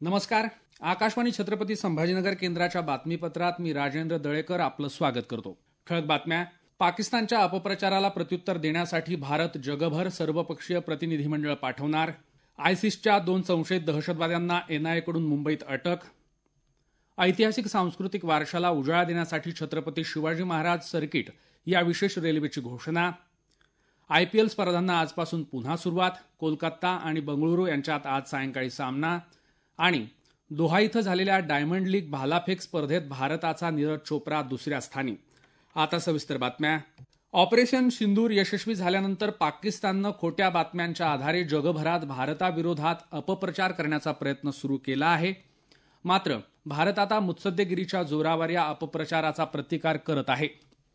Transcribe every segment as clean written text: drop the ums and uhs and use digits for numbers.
नमस्कार. आकाशवाणी छत्रपती संभाजीनगर केंद्राच्या बातमीपत्रात मी राजेंद्र दळेकर आपलं स्वागत करतो. ठळक बातम्या. पाकिस्तानच्या अपप्रचाराला प्रत्युत्तर देण्यासाठी भारत जगभर सर्वपक्षीय प्रतिनिधिमंडळ पाठवणार. आयसिसच्या 2 संशयित दहशतवाद्यांना एनआयएकडून मुंबईत अटक. ऐतिहासिक सांस्कृतिक वारशाला उजाळा देण्यासाठी छत्रपती शिवाजी महाराज सर्किट या विशेष रेल्वेची घोषणा. आयपीएल स्पर्धांना आजपासून पुन्हा सुरुवात. कोलकाता आणि बंगळुरू यांच्यात आज सायंकाळी सामना. आणि दोहा इथं झालेल्या डायमंड लीग भालाफेक स्पर्धेत भारताचा नीरज चोप्रा दुसऱ्या स्थानी. आता सविस्तर बातम्या. ऑपरेशन सिंदूर यशस्वी झाल्यानंतर पाकिस्ताननं खोट्या बातम्यांच्या आधारे जगभरात भारताविरोधात अपप्रचार करण्याचा प्रयत्न सुरू केला आहे. मात्र भारत आता मुत्सद्देगिरीच्या जोरावर या अपप्रचाराचा प्रतिकार करत आहे.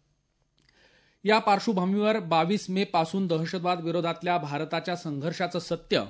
या पार्श्वभूमीवर 22 मे पासून दहशतवाद विरोधातल्या भारताच्या संघर्षाचं सत्य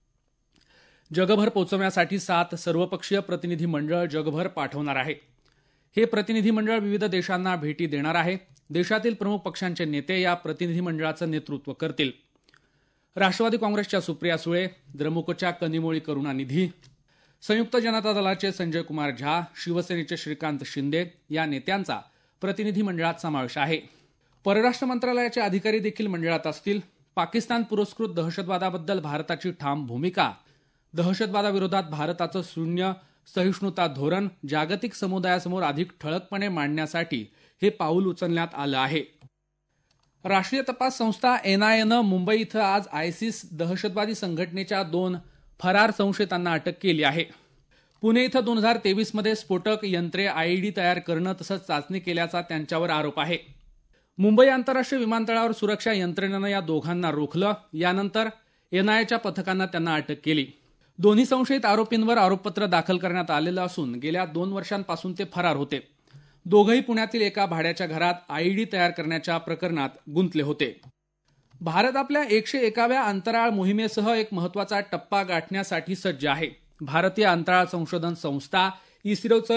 जगभर पोहोचवण्यासाठी 7 सर्वपक्षीय प्रतिनिधी मंडळ जगभर पाठवणार आहे. हे प्रतिनिधी मंडळ विविध देशांना भेटी देणार आहे. देशातील प्रमुख पक्षांचे नेते या प्रतिनिधी मंडळाचं नेतृत्व करतील. राष्ट्रवादी काँग्रेसच्या सुप्रिया सुळे, द्रमुकच्या कनिमोळी करुणानिधी, संयुक्त जनता दलाचे संजय कुमार झा, शिवसेनेचे श्रीकांत शिंदे या नेत्यांचा प्रतिनिधी मंडळात समावेश आहे. परराष्ट्र मंत्रालयाचे अधिकारी देखील मंडळात असतील. पाकिस्तान पुरस्कृत दहशतवादाबद्दल भारताची ठाम भूमिका, दहशतवादाविरोधात भारताचं शून्य सहिष्णुता धोरण जागतिक समुदायासमोर अधिक ठळकपणे मांडण्यासाठी हे पाऊल उचलण्यात आलं आहे. राष्ट्रीय तपास संस्था एनआयएनं मुंबई इथं आज आयसिस दहशतवादी संघटनेच्या 2 फरार संशयितांना अटक केली आहे. पुणे इथं 2023 मध्ये स्फोटक यंत्रे आयईडी तयार करणं तसंच चाचणी केल्याचा त्यांच्यावर आरोप आहे. मुंबई आंतरराष्ट्रीय विमानतळावर सुरक्षा यंत्रणेनं या दोघांना रोखलं. यानंतर एनआयएच्या पथकानं त्यांना अटक केली. दोन्ही संशयित आरोपींवर आरोपपत्र दाखल करण्यात आलेलं असून गेल्या 2 वर्षांपासून ते फरार होते. दोघंही पुण्यातील एका भाड्याच्या घरात आयईडी तयार करण्याच्या प्रकरणात गुंतले होते. भारत आपल्या 101व्या अंतराळ मोहिमेसह एक महत्वाचा टप्पा गाठण्यासाठी सज्ज आहे. भारतीय अंतराळ संशोधन संस्था इस्रोचं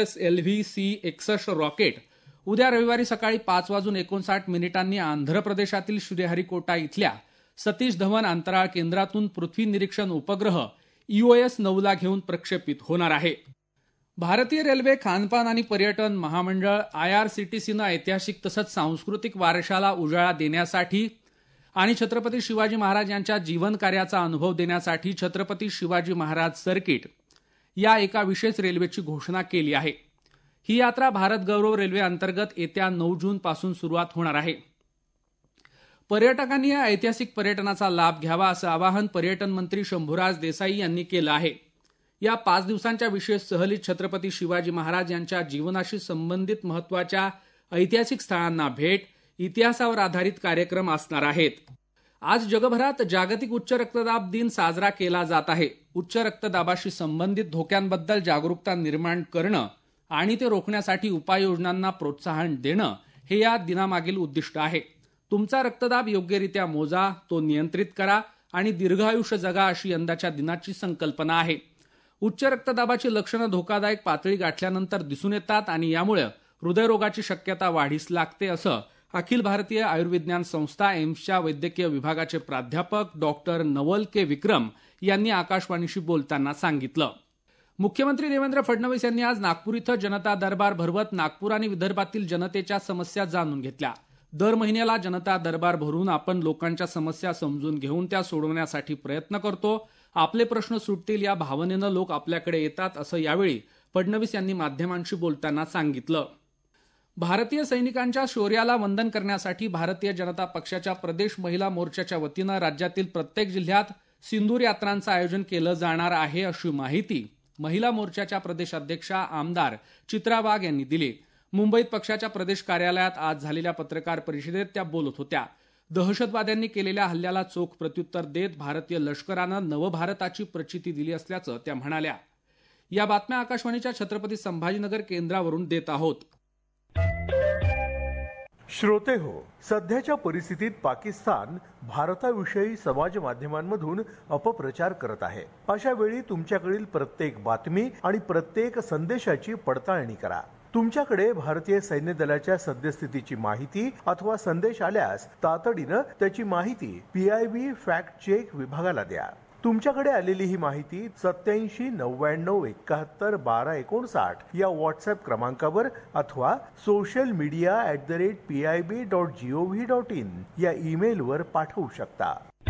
PSLV-C61 रॉकेट उद्या रविवारी सकाळी 5:59 आंध्र प्रदेशातील श्रीहरिकोटा इथल्या सतीश धवन अंतराळ केंद्रातून पृथ्वी निरीक्षण उपग्रह EOS 9 ला घेऊन प्रक्षेपित होणार आहे. भारतीय रेल्वे, खानपान आणि पर्यटन महामंडळ IRCTCनं ऐतिहासिक तसंच सांस्कृतिक वारशाला उजाळा देण्यासाठी आणि छत्रपती शिवाजी महाराज यांच्या जीवन कार्याचा अनुभव देण्यासाठी छत्रपती शिवाजी महाराज सर्किट या एका विशेष रेल्वेची घोषणा केली आहे. ही यात्रा भारत गौरव रेल्वे अंतर्गत येत्या 9 जून पासून सुरुवात होणार आहे. पर्यटकांनी या ऐतिहासिक पर्यटनाचा लाभ घ्यावा असं आवाहन पर्यटन मंत्री शंभूराज देसाई यांनी केलं आहे. या 5 दिवसांच्या विशेष सहलीत छत्रपती शिवाजी महाराज यांच्या जीवनाशी संबंधित महत्वाच्या ऐतिहासिक स्थळांना भेट, इतिहासावर आधारित कार्यक्रम असणार आहेत. आज जगभरात जागतिक उच्च रक्तदाब दिन साजरा केला जात आहे. उच्च रक्तदाबाशी संबंधित धोक्यांबद्दल जागरूकता निर्माण करणं आणि ते रोखण्यासाठी उपाययोजनांना प्रोत्साहन देणं हे या दिनामागील उद्दिष्ट आहे. तुमचा रक्तदाब योग्यरित्या मोजा, तो नियंत्रित करा आणि दीर्घायुष्य जगा अशी यंदाच्या दिनाची संकल्पना आहे. उच्च रक्तदाबाची लक्षणं धोकादायक पातळी गाठल्यानंतर दिसून येतात आणि यामुळे हृदयरोगाची शक्यता वाढीस लागते असं अखिल भारतीय आयुर्विज्ञान संस्था एम्सच्या वैद्यकीय विभागाचे प्राध्यापक डॉक्टर नवल के विक्रम यांनी आकाशवाणीशी बोलताना सांगितलं. मुख्यमंत्री देवेंद्र फडणवीस यांनी आज नागपूर इथं जनता दरबार भरवत नागपूर आणि विदर्भातील जनतेच्या समस्या जाणून घेतल्या. दर महिन्याला जनता दरबार भरून आपण लोकांच्या समस्या समजून घेऊन त्या सोडवण्यासाठी प्रयत्न करतो. आपले प्रश्न सुटतील या भावनेनं लोक आपल्याकडे येतात असं यावेळी फडणवीस यांनी माध्यमांशी बोलताना सांगितलं. भारतीय सैनिकांच्या शौर्याला वंदन करण्यासाठी भारतीय जनता पक्षाच्या प्रदेश महिला मोर्चाच्या वतीनं राज्यातील प्रत्येक जिल्ह्यात सिंदूर यात्रांचं आयोजन केलं जाणार आहे अशी माहिती महिला मोर्चाच्या प्रदेशाध्यक्षा आमदार चित्रा वाघ यांनी दिली. मुंबईत पक्षाच्या प्रदेश कार्यालयात आज झालेल्या पत्रकार परिषदेत त्या बोलत होत्या. दहशतवाद्यांनी केलेल्या हल्ल्याला चोख प्रत्युत्तर देत भारतीय लष्करानं नवभारताची प्रचिती दिली असल्याचं त्या म्हणाल्या. या बातम्या आकाशवाणीच्या छत्रपती संभाजीनगर केंद्रावरून देत आहोत. श्रोते हो, सध्याच्या परिस्थितीत पाकिस्तान भारताविषयी समाज माध्यमांमधून अपप्रचार करत आहे. अशा वेळी तुमच्याकडील प्रत्येक बातमी आणि प्रत्येक संदेशाची पडताळणी करा. तुमच्याकडे भारतीय सैन्य दलाच्या सद्यस्थितीची माहिती अथवा संदेश आल्यास तातडीनं त्याची माहिती PIB फॅक्ट चेक विभागाला द्या. तुमच्याकडे आलेली ही माहिती 8799711259 या व्हॉट्सअप क्रमांकावर अथवा socialmedia@pib.gov.in या ईमेलवर पाठवू शकता.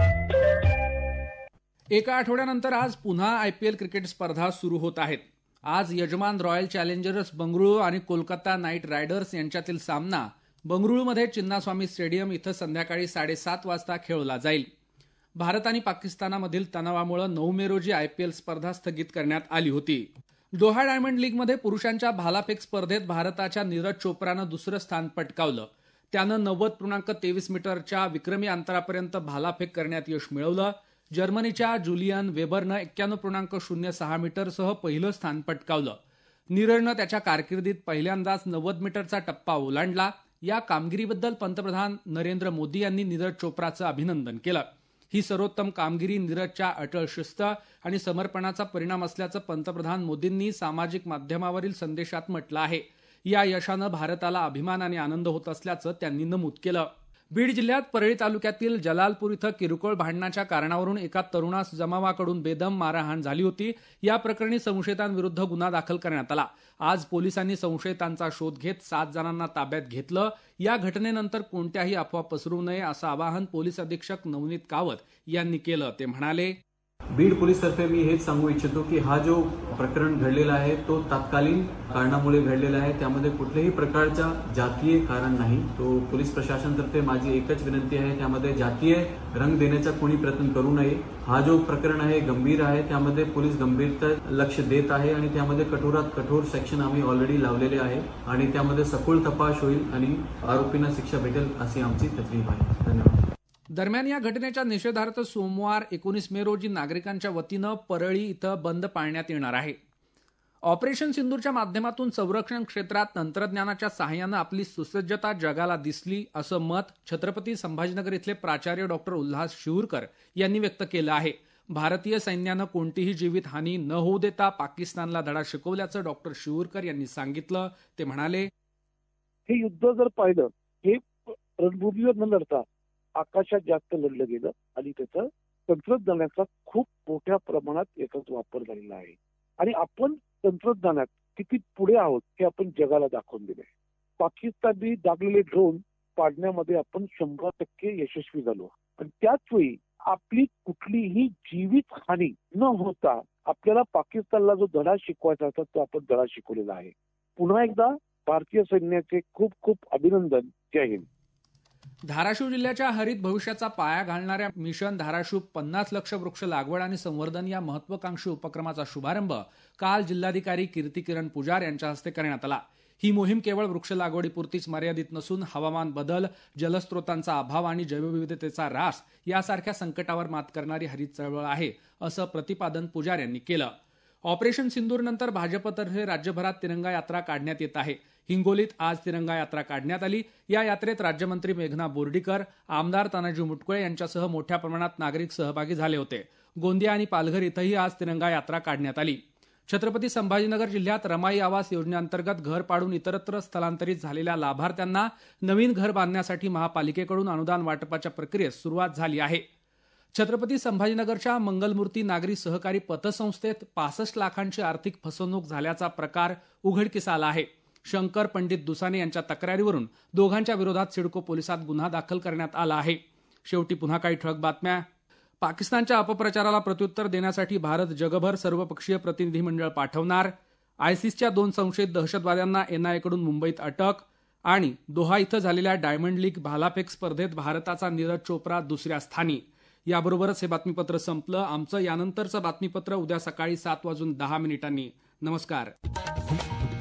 एका आठवड्यानंतर आज पुन्हा IPL क्रिकेट स्पर्धा सुरू होत आहेत. आज यजमान रॉयल चॅलेंजर्स बंगळुरू आणि कोलकाता नाईट रायडर्स यांच्यातील सामना बंगळुरूमध्ये चिन्नास्वामी स्टेडियम इथं संध्याकाळी 7:30 वाजता खेळला जाईल. भारत आणि पाकिस्तानामधील तणावामुळे 9 मे रोजी IPL स्पर्धा स्थगित करण्यात आली होती. दोहा डायमंड लीगमध्ये पुरुषांच्या भालाफेक स्पर्धेत भारताच्या नीरज चोप्रानं दुसरं स्थान पटकावलं. त्यानं 90.23 मीटरच्या विक्रमी अंतरापर्यंत भालाफेक करण्यात यश मिळवलं. जर्मनीच्या जुलियन वेबरनं 91.06 मीटरसह पहिलं स्थान पटकावलं. नीरजनं त्याच्या कारकिर्दीत पहिल्यांदाच 90 मीटरचा टप्पा ओलांडला. या कामगिरीबद्दल पंतप्रधान नरेंद्र मोदी यांनी नीरज चोप्राचं अभिनंदन केलं. ही सर्वोत्तम कामगिरी नीरजच्या अटळ शिस्त आणि समर्पणाचा परिणाम असल्याचं पंतप्रधान मोदींनी सामाजिक माध्यमावरील संदेशात म्हटलं आहे. या यशानं भारताला अभिमान आणि आनंद होत असल्याचं त्यांनी नमूद केलं. बीड जिल्ह्यात परळी तालुक्यातील जलालपूर इथं किरकोळ भांडणाच्या कारणावरून एका तरुणास जमावाकडून बेदम मारहाण झाली होती. या प्रकरणी संशयितांविरुद्ध गुन्हा दाखल करण्यात आला. आज पोलिसांनी संशयितांचा शोध घेत 7 जणांना ताब्यात घेतलं. या घटनेनंतर कोणत्याही अफवा पसरवू नये असं आवाहन पोलीस अधीक्षक नवनीत कावत यांनी केलं. ते म्हणाले, बीड पोलीसतर्फे मी हेच सांगू इच्छितो की हा जो प्रकरण घडलेला आहे तो तात्कालीन कारणामुळे घडलेला आहे. त्यामध्ये कुठल्याही प्रकारचा जातीय कारण नाही. तो पोलीस प्रशासनातर्फे माझी एकच विनंती आहे, त्यामध्ये जातीय रंग देण्याचा कोणी प्रयत्न करू नये. हा जो प्रकरण आहे गंभीर आहे, त्यामध्ये पोलीस गंभीरता लक्ष देत आहे आणि त्यामध्ये कठोरात कठोर सेक्शन आम्ही ऑलरेडी लावलेले आहे आणि त्यामध्ये सखोल तपास होईल आणि आरोपींना शिक्षा भेटेल अशी आमची तजवीज आहे. धन्यवाद. दरम्यान या घटनेच्या निषेधार्थ सोमवार 19 मे रोजी नागरिकांच्या वतीनं परळी इथं बंद पाळण्यात येणार आहे. ऑपरेशन सिंदूरच्या माध्यमातून संरक्षण क्षेत्रात तंत्रज्ञानाच्या सहाय्यानं आपली सुसज्जता जगाला दिसली असं मत छत्रपती संभाजीनगर इथले प्राचार्य डॉक्टर उल्हास शिवूरकर यांनी व्यक्त केलं आहे. भारतीय सैन्यानं कोणतीही जीवितहानी न होऊ देता पाकिस्तानला धडा शिकवल्याचं डॉक्टर शिवूरकर यांनी सांगितलं. ते म्हणाले, हे युद्ध जर पाहिलं, हे रणभूमीवर न लढता आकाशात जास्त लढलं गेलं आणि त्याचा तंत्रज्ञानाचा खूप मोठ्या प्रमाणात याचाच वापर झालेला आहे आणि आपण तंत्रज्ञानात किती पुढे आहोत हे आपण जगाला दाखवून दिले. पाकिस्तानी दागलेले ड्रोन पाडण्यामध्ये आपण 100% यशस्वी झालो आणि त्याच वेळी आपली कुठलीही जीवित हानी न होता आपल्याला पाकिस्तानला जो धडा शिकवायचा होता तो आपण धडा शिकवलेला आहे. पुन्हा एकदा भारतीय सैन्याचे खूप खूप अभिनंदन. जय हिंद. धाराशिव जिल्ह्याच्या हरित भविष्याचा पाया घालणाऱ्या मिशन धाराशिव 50 लक्ष वृक्ष लागवड आणि संवर्धन या महत्वाकांक्षी उपक्रमाचा शुभारंभ काल जिल्हाधिकारी कीर्तिकिरण पुजार यांच्या हस्ते करण्यात आला. ही मोहीम केवळ वृक्ष लागवडीपुरतीच मर्यादित नसून हवामान बदल, जलस्रोतांचा अभाव आणि जैवविविधतेचा ऱ्हास यासारख्या संकटावर मात करणारी हरित चळवळ आहे असं प्रतिपादन पुजार यांनी केलं. ऑपरेशन सिंदूरनंतर भाजपतर्फे राज्यभरात तिरंगा यात्रा काढण्यात येत आहे. हिंगोलीत आज तिरंगा यात्रा काढण्यात आली. या यात्रेत राज्यमंत्री मेघना बोर्डीकर, आमदार तानाजी मुटकुळे यांच्यासह मोठ्या प्रमाणात नागरिक सहभागी झाले होते. गोंदिया आणि पालघर इथंही आज तिरंगा यात्रा काढण्यात आली. छत्रपती संभाजीनगर जिल्ह्यात रमाई आवास योजनेअंतर्गत घर पाडून इतरत्र स्थलांतरित झालेल्या लाभार्थ्यांना नवीन घर बांधण्यासाठी महापालिकेकडून अनुदान वाटपाच्या प्रक्रियेस सुरुवात झाली आहे. छत्रपती संभाजीनगरच्या मंगलमूर्ती नागरी सहकारी पतसंस्थेत 65 लाखांची आर्थिक फसवणूक झाल्याचा प्रकार उघडकीस आला आहे. शंकर पंडित दुसाने यांच्या तक्रारीवरून दोघांच्या विरोधात सिडको पोलिसात गुन्हा दाखल करण्यात आला आहे. शेवटी पुन्हा काही ठळक बातम्या. पाकिस्तानच्या अपप्रचाराला प्रत्युत्तर देण्यासाठी भारत जगभर सर्वपक्षीय प्रतिनिधी मंडळ पाठवणार. आयसिसच्या 2 संशयित दहशतवाद्यांना NIA कडून मुंबईत अटक. आणि दोहा इथं झालेल्या डायमंड लीग भालाफेक स्पर्धेत भारताचा नीरज चोप्रा दुसऱ्या स्थानी. याबरोबरच हे बातमीपत्र संपलं. आमचं यानंतरचं बातमीपत्र उद्या सकाळी 7:10 नमस्कार.